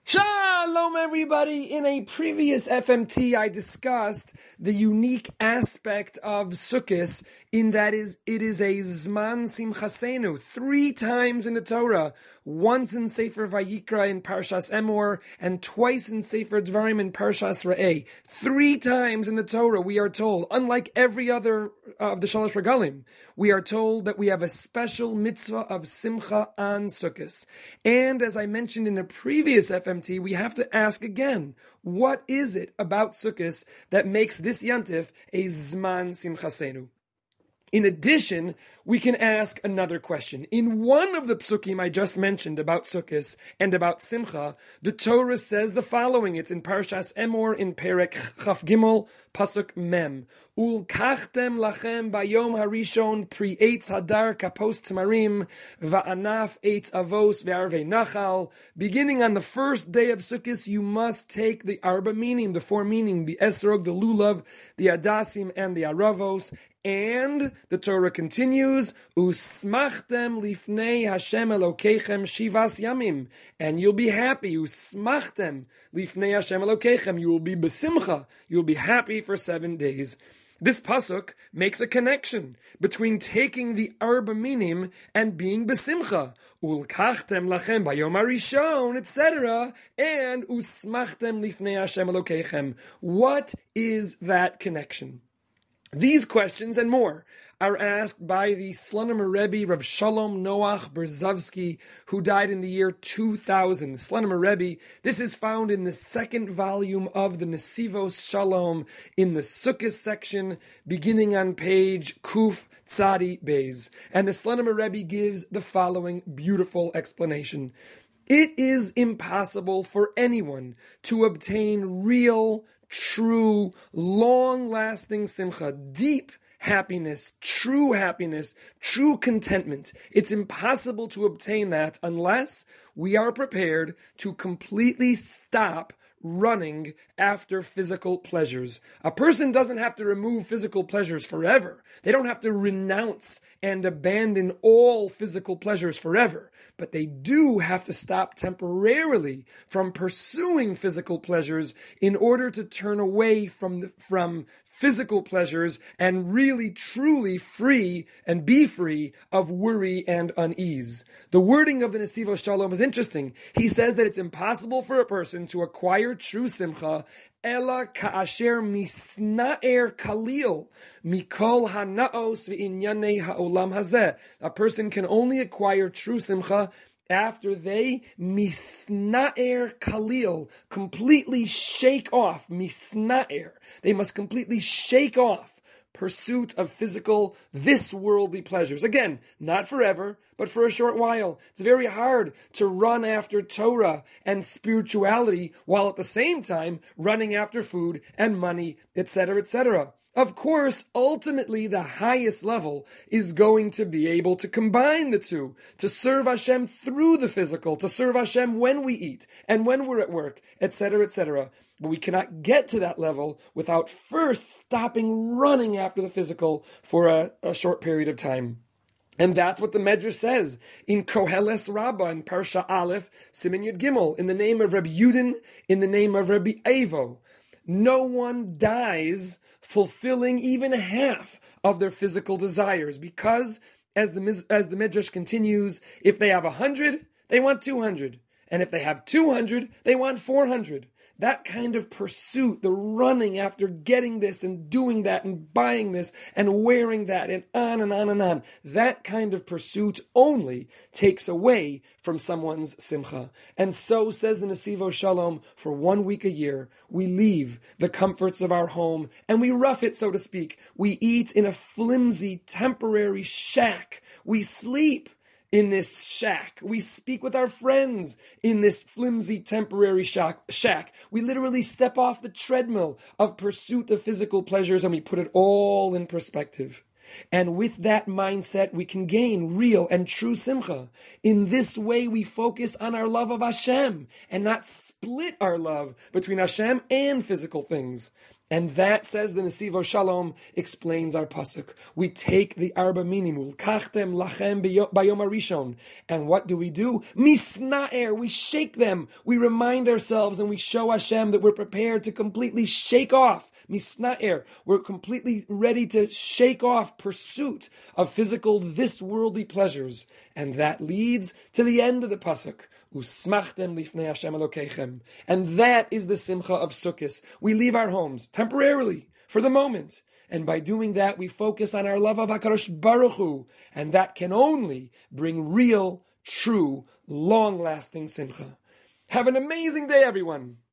Shalom, everybody! In a previous FMT, I discussed the unique aspect of Sukkot in that it is a Zman Simchasenu, 3 times in the Torah, once in Sefer Vayikra in Parshas Emor, and twice in Sefer Dvarim in Parshas Re'eh. 3 times in the Torah we are told, unlike every other of the Shalosh Regalim, we are told that we have a special mitzvah of Simcha on Sukkot. And as I mentioned in a previous FMT, we have to ask again, what is it about Sukkot that makes this Yantif a Zman Simchasenu? In addition, we can ask another question. In one of the psukim I just mentioned about Sukkot and about Simcha, the Torah says the following. It's in Parshas Emor in Perek Chaf Gimel, Pasuk Mem. Ulkachtem lachem bayom harishon pri eitz hadar kapos tmarim va'anaf eitz avos ve'arvei nachal. Beginning on the first day of Sukkot, you must take the arba meaning, the 4 meaning, the esrog, the lulav, the adasim, and the aravos. And the Torah continues, Usmachtem lifnei Hashem Elokeichem shivas yamim, and you'll be happy. Usmachtem lifnei Hashem Elokeichem, you will be besimcha, you'll be happy for 7 days. This pasuk makes a connection between taking the arba minim and being besimcha. Ulkachtem lachem bayom harishon, etc. And usmachtem lifnei Hashem Elokeichem. What is that connection? These questions and more are asked by the Slonim Rebbe Rav Shalom Noach Berzovsky, who died in the year 2000. The Slonim Rebbe, this is found in the 2nd volume of the Nesivos Shalom in the Sukkot section, beginning on page Kuf Tzadi Beis. And the Slonim Rebbe gives the following beautiful explanation. It is impossible for anyone to obtain real, true, long-lasting simcha, deep happiness, true contentment. It's impossible to obtain that unless we are prepared to completely stop running after physical pleasures. A person doesn't have to remove physical pleasures forever. They don't have to renounce and abandon all physical pleasures forever. But they do have to stop temporarily from pursuing physical pleasures in order to turn away from physical pleasures and really truly free and be free of worry and unease. The wording of the Nesivos Shalom is interesting. He says that it's impossible for a person to acquire true simcha Ela ka'asher misna'er kalil mikol hanaos v'inyanei ha'olam hazeh. A person can only acquire true simcha after they misna'er kalil, completely shake off, misna'er. They must completely shake off pursuit of physical, this worldly pleasures. Again, not forever, but for a short while. It's very hard to run after Torah and spirituality while at the same time running after food and money, etc., etc. Of course, ultimately, the highest level is going to be able to combine the two, to serve Hashem through the physical, to serve Hashem when we eat and when we're at work, etc., etc. But we cannot get to that level without first stopping running after the physical for a short period of time. And that's what the Medrash says in Koheles Rabbah, in Parsha Aleph, Siman Yud Gimel, in the name of Rabbi Yudin, in the name of Rabbi Evo. No one dies fulfilling even half of their physical desires because, as the Midrash continues, if they have 100, they want 200. And if they have 200, they want 400. That kind of pursuit, the running after getting this and doing that and buying this and wearing that and on and on and on, that kind of pursuit only takes away from someone's simcha. And so says the Nesivos Shalom, for 1 week a year, we leave the comforts of our home and we rough it, so to speak. We eat in a flimsy, temporary shack. We sleep in this shack. We speak with our friends in this flimsy temporary shack. We literally step off the treadmill of pursuit of physical pleasures and we put it all in perspective. And with that mindset, we can gain real and true simcha. In this way, we focus on our love of Hashem and not split our love between Hashem and physical things. And that, says the Nesivo Shalom, explains our pasuk. We take the arba minimul, kachtem lachem bayom harishon, and what do? Misnaer, we shake them. We remind ourselves and we show Hashem that we're prepared to completely shake off. Misnaer, we're completely ready to shake off pursuit of physical, this worldly pleasures. And that leads to the end of the pasuk. Usmachtem lifnei Hashem Elokeichem. And that is the simcha of Sukkot. We leave our homes temporarily, for the moment. And by doing that, we focus on our love of HaKadosh Baruch Hu. And that can only bring real, true, long-lasting simcha. Have an amazing day, everyone.